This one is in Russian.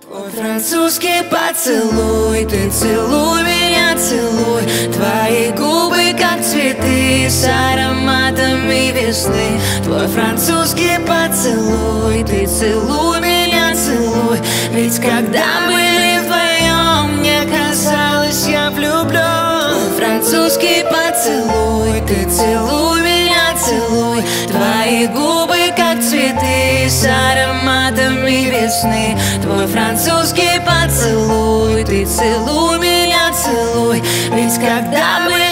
Твой французский поцелуй, ты целуй меня, целуй. Твои губы как цветы с ароматами весны. Твой французский поцелуй, ты целуй меня, целуй. Ведь когда были вдвоем, мне казалось, я влюблен. Твой французский поцелуй, ты целуй меня, целуй. Твои губы как цветы с ароматами весны. Твой французский поцелуй, ты целуй меня, целуй. Ведь когда мы